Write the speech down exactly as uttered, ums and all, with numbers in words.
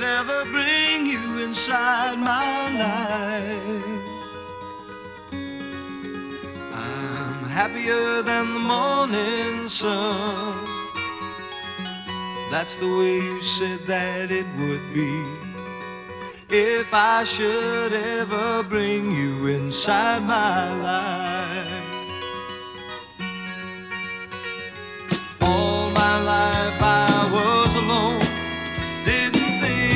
ever bring you inside my life. I'm happier than the morning sun. That's the way you said that it would be. If I should ever bring you inside my life.